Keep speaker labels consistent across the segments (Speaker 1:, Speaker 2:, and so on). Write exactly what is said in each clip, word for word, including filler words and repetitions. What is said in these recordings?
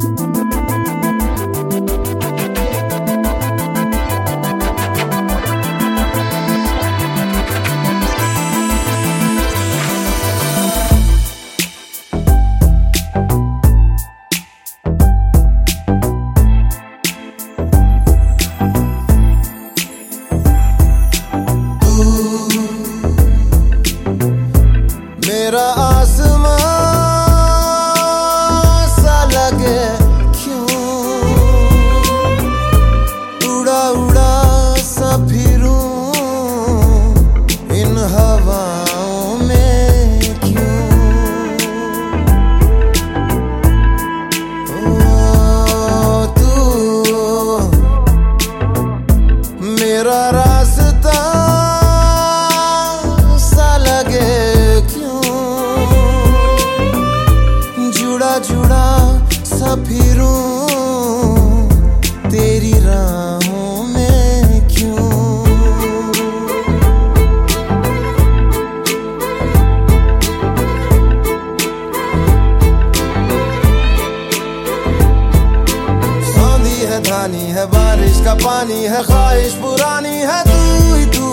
Speaker 1: मेरा आसमां सा लगे क्यों, उड़ा उड़ा सा फिरूं इन हवाओं में क्यों। ओ तू मेरा रास्ता सा लगे जुड़ा सा फिरूं तेरी राहों में क्यों। सौंधी है धानी है बारिश का पानी है ख्वाहिश पुरानी है तू ही तू।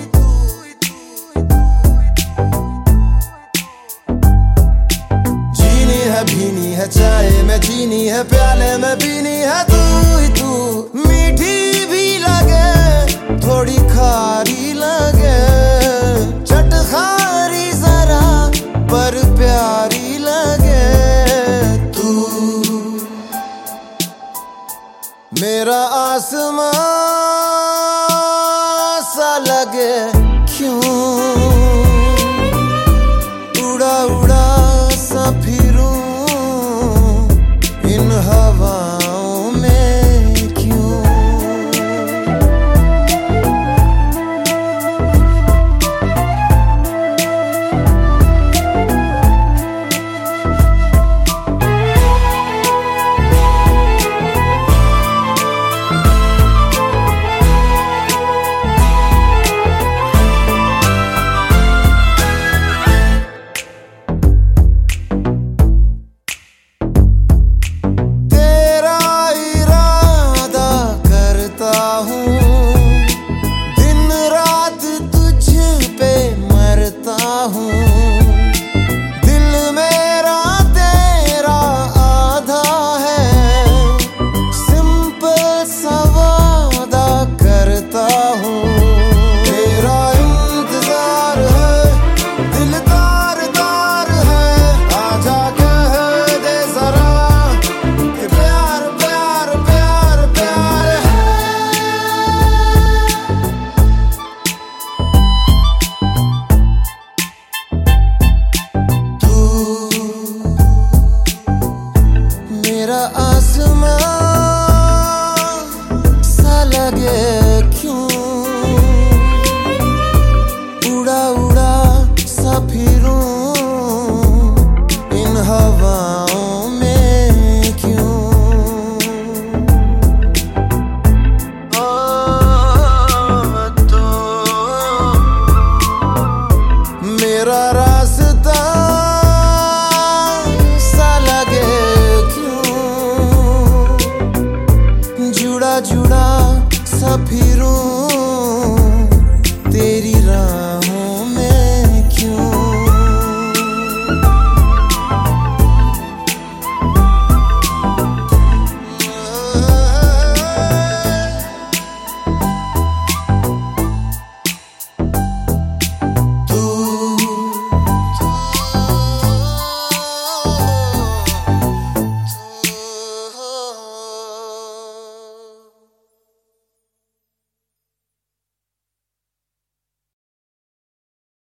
Speaker 1: भीनी है चाय में चीनी है प्याले में पीनी है तू ही तू। मीठी भी लगे थोड़ी खारी लगे चटखारी जरा पर प्यारी लगे तू। मेरा आसमां सा लगे क्यों, उड़ा उड़ा सा फिरूं इन हवाओं में क्यों। दिल मेरा तेरा आधा है सिंपल सा वादा करता हूँ। तेरा इंतजार है दिल तार तार है आजा कह दे जरा कि प्यार प्यार प्यार प्यार है। मेरा आसमां सा लगे